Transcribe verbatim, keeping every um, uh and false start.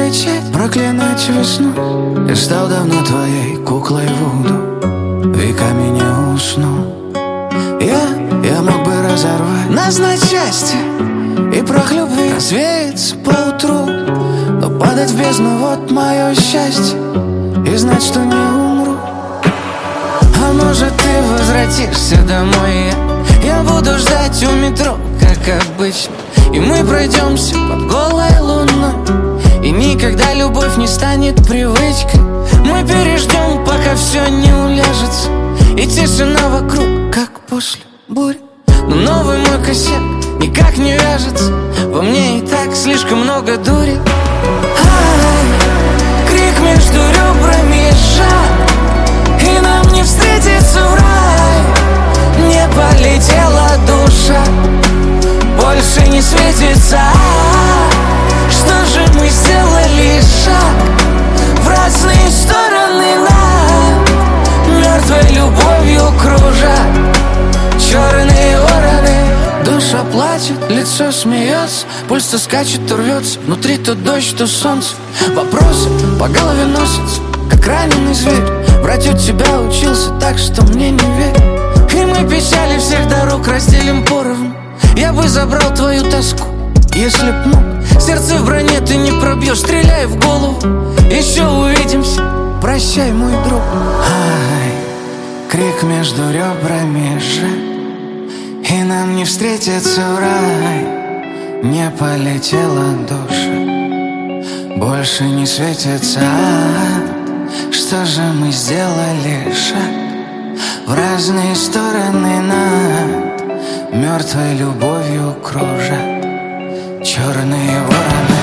начать проклинать весну. Я стал давно твоей куклой Вуду, веками не усну. Я, я мог бы разорвать нас на части и прах любви развеется поутру, но падать в бездну — вот мое счастье, и знать, что не умру. А может, ты возвратишься домой, я, я буду ждать у метро, как обычно, и мы пройдемся под голой луной, и никогда любовь не станет привычкой. Мы переждем, пока все не уляжется, и тишина вокруг, как после бури. Но новый мой косяк никак не вяжется, во мне и так слишком много дури. Ай, крик между ребрами жар, и нам не встретиться в рай. Не полетела душа, больше не светится. Что же мы сделали шаг в разные стороны нам, мертвой любовью кружат черные вороны. Душа плачет, лицо смеется, пульс то скачет, то рвется, внутри то дождь, то солнце. Вопросы по голове носятся, как раненый зверь. Врать у тебя учился так, что мне не верь. И мы печали всех дорог разделим поровну. Я бы забрал твою тоску, если б мог. Сердце в броне ты не пробьешь, стреляй в голову. Еще увидимся, прощай, мой друг. Ай, крик между ребрами же, и нам не встретиться в рай. Не полетела душа, больше не светится. Что же мы сделали шаг в разные стороны над мертвой любовью кружат черные вороны.